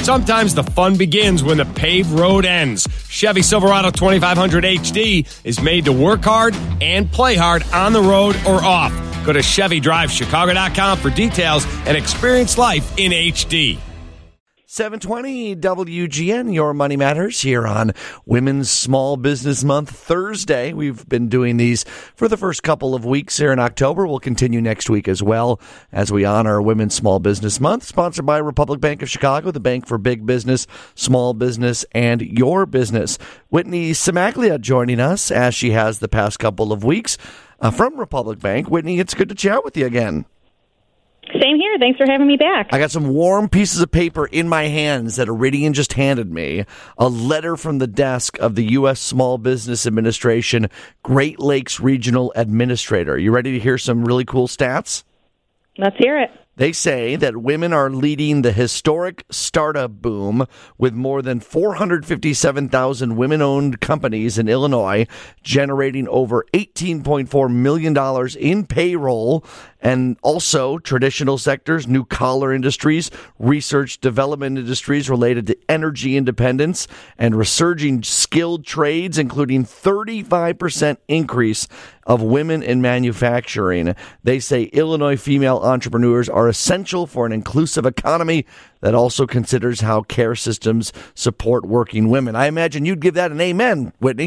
Sometimes the fun begins when the paved road ends. Chevy Silverado 2500 HD is made to work hard and play hard on the road or off. Go to ChevyDriveChicago.com for details and experience life in HD. 720 WGN, Your Money Matters, here on Women's Small Business Month Thursday. We've been doing these for the first couple of weeks here in October. We'll continue next week as well as we honor Women's Small Business Month, sponsored by Republic Bank of Chicago, the bank for big business, small business, and your business. Whitney Cimaglia joining us, as she has the past couple of weeks from Republic Bank. Whitney, it's good to chat with you again. Same here. Thanks for having me back. I got some warm pieces of paper in my hands that Iridian just handed me. A letter from the desk of the U.S. Small Business Administration Great Lakes Regional Administrator. You ready to hear some really cool stats? Let's hear it. They say that women are leading the historic startup boom with more than 457,000 women-owned companies in Illinois, generating over $18.4 million in payroll, and also traditional sectors, new collar industries, research development industries related to energy independence, and resurging skilled trades, including 35% increase of women in manufacturing. They say Illinois female entrepreneurs are essential for an inclusive economy that also considers how care systems support working women. I imagine you'd give that an amen, Whitney.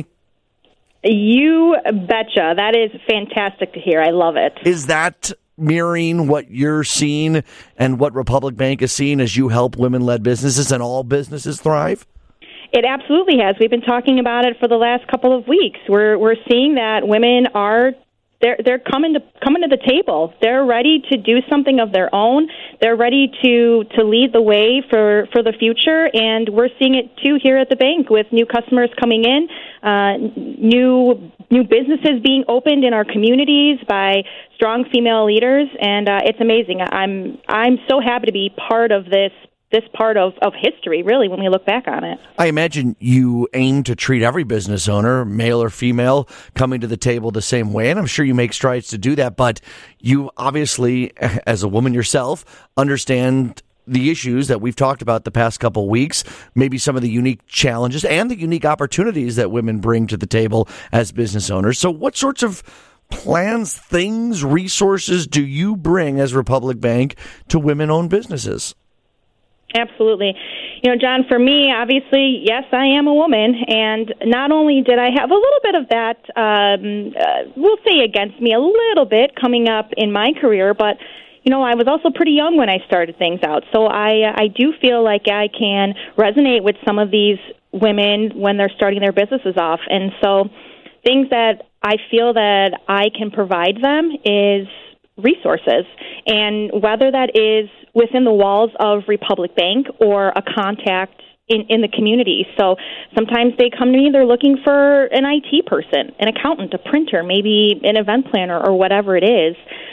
You betcha. That is fantastic to hear. I love it. Is that mirroring what you're seeing and what Republic Bank is seeing as you help women-led businesses and all businesses thrive? It absolutely has. We've been talking about it for the last couple of weeks. We're seeing that women are they're coming to the table. They're ready to do something of their own. They're ready to lead the way for the future, and we're seeing it too here at the bank with new customers coming in, new businesses being opened in our communities by strong female leaders, and it's amazing. I'm so happy to be part of this part of history, really, when we look back on it. I imagine you aim to treat every business owner, male or female, coming to the table the same way, and I'm sure you make strides to do that, but you obviously, as a woman yourself, understand the issues that we've talked about the past couple of weeks, maybe some of the unique challenges and the unique opportunities that women bring to the table as business owners. So what sorts of plans, things, resources do you bring as Republic Bank to women-owned businesses? Absolutely. You know, John, for me, obviously, yes, I am a woman, and not only did I have a little bit of that, we'll say against me a little bit coming up in my career, but, you know, I was also pretty young when I started things out, so I do feel like I can resonate with some of these women when they're starting their businesses off, and so things that I feel that I can provide them is resources, and whether that is within the walls of Republic Bank or a contact in the community. So sometimes they come to me, they're looking for an IT person, an accountant, a printer, maybe an event planner or whatever it is.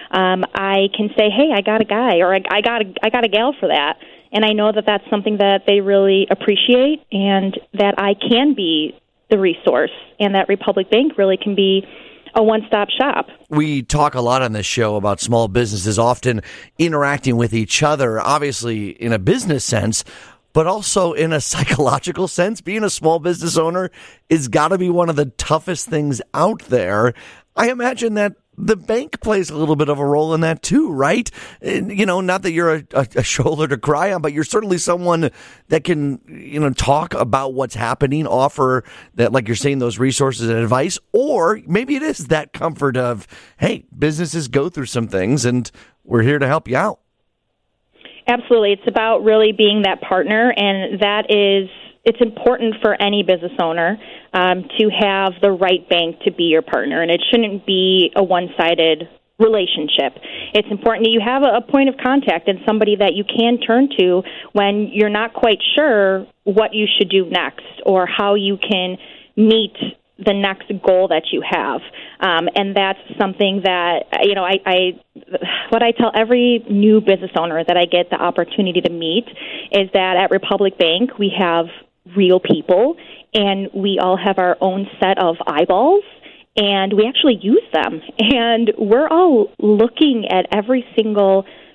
I can say, hey, I got a guy, or I got a gal for that. And I know that that's something that they really appreciate, and that I can be the resource, and that Republic Bank really can be a one-stop shop. We talk a lot on this show about small businesses often interacting with each other, obviously in a business sense, but also in a psychological sense. Being a small business owner is got to be one of the toughest things out there. I imagine that the bank plays a little bit of a role in that too, right? And, you know, not that you're a shoulder to cry on, but you're certainly someone that can, you know, talk about what's happening, offer that, like you're saying, those resources and advice, or maybe it is that comfort of, hey, businesses go through some things and we're here to help you out. Absolutely. It's about really being that partner, and it's important for any business owner to have the right bank to be your partner, and it shouldn't be a one-sided relationship. It's important that you have a point of contact and somebody that you can turn to when you're not quite sure what you should do next or how you can meet the next goal that you have. And that's something that, you know, what I tell every new business owner that I get the opportunity to meet is that at Republic Bank, we have real people, and we all have our own set of eyeballs, and we actually use them. And we're all looking at every single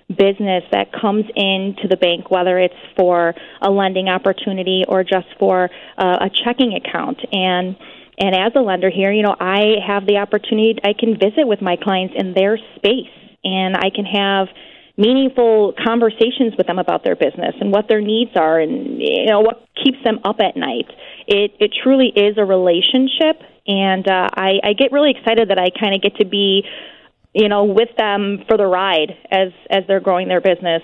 business that comes into the bank, whether it's for a lending opportunity or just for a checking account. And as a lender here, I have the opportunity, I can visit with my clients in their space, and I can have meaningful conversations with them about their business and what their needs are and what keeps them up at night. It truly is a relationship, and I get really excited that I kind of get to be with them for the ride as they're growing their business.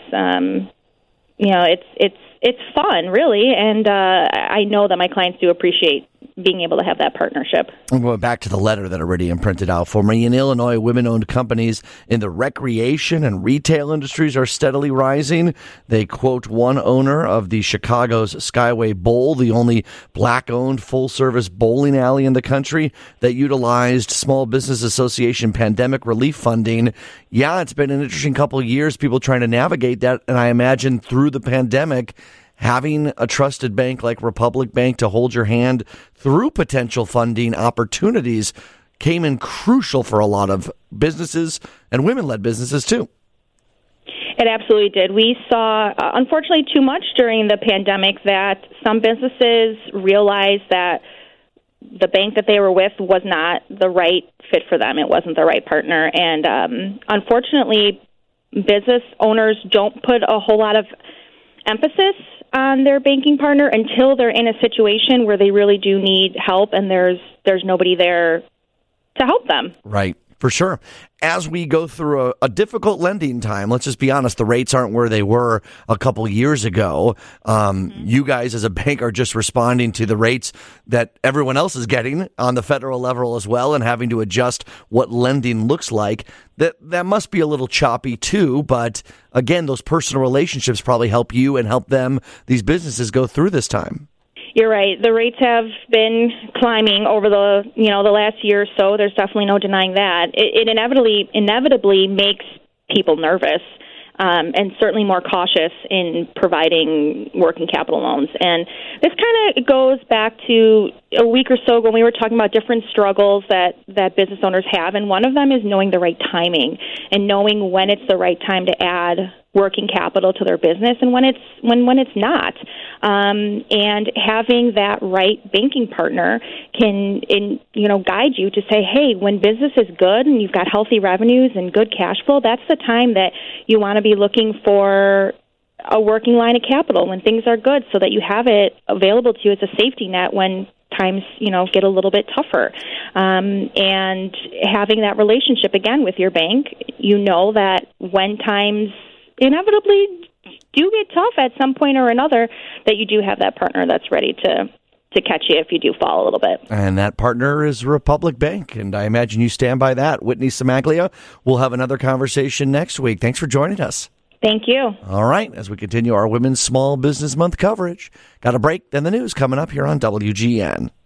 It's fun, really, and I know that my clients do appreciate being able to have that partnership. I'm going back to the letter that Iridium printed out for me. In Illinois, women-owned companies in the recreation and retail industries are steadily rising. They quote one owner of the Chicago's Skyway Bowl, the only black-owned full-service bowling alley in the country that utilized Small Business Association pandemic relief funding. Yeah, it's been an interesting couple of years, people trying to navigate that, and I imagine through the pandemic, having a trusted bank like Republic Bank to hold your hand through potential funding opportunities came in crucial for a lot of businesses and women-led businesses, too. It absolutely did. We saw, unfortunately, too much during the pandemic that some businesses realized that the bank that they were with was not the right fit for them. It wasn't the right partner. And unfortunately, business owners don't put a whole lot of emphasis on their banking partner until they're in a situation where they really do need help and there's nobody there to help them. Right, for sure. As we go through a difficult lending time, let's just be honest, the rates aren't where they were a couple years ago. You guys as a bank are just responding to the rates that everyone else is getting on the federal level as well and having to adjust what lending looks like. That must be a little choppy too, but again, those personal relationships probably help you and help them, these businesses, go through this time. You're right. The rates have been climbing over the last year or so. There's definitely no denying that. It inevitably makes people nervous and certainly more cautious in providing working capital loans. And this kind of goes back to a week or so ago when we were talking about different struggles that business owners have, and one of them is knowing the right timing and knowing when it's the right time to add working capital to their business and when it's not. And having that right banking partner can guide you to say, hey, when business is good and you've got healthy revenues and good cash flow, that's the time that you want to be looking for a working line of capital when things are good, so that you have it available to you as a safety net when times get a little bit tougher. And having that relationship again with your bank, that when times inevitably do get tough at some point or another, that you do have that partner that's ready to catch you if you do fall a little bit. And that partner is Republic Bank, and I imagine you stand by that. Whitney Cimaglia, we'll have another conversation next week. Thanks for joining us. Thank you. All right, as we continue our Women's Small Business Month coverage, got a break, then the news coming up here on WGN.